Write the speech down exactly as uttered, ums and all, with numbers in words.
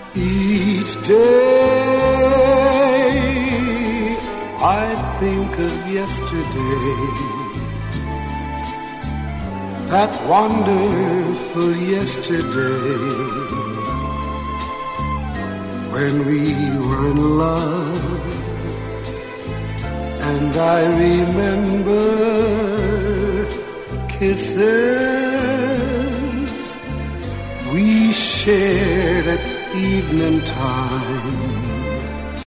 Each day I think of yesterday, that wonderful yesterday, when we were in love. And I remember kisses we shared at evening time,